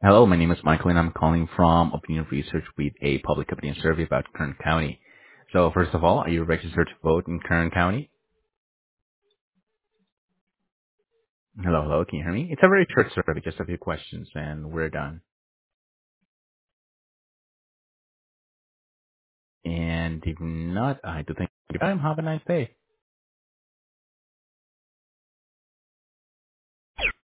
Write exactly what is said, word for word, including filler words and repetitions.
Hello, my name is Michael, and I'm calling from Opinion Research with a public opinion survey about Kern County. So first of all, are you registered to vote in Kern County? Hello, hello, can you hear me? It's a very short survey, just a few questions, and we're done. And if not, I do thank you. Have a nice day.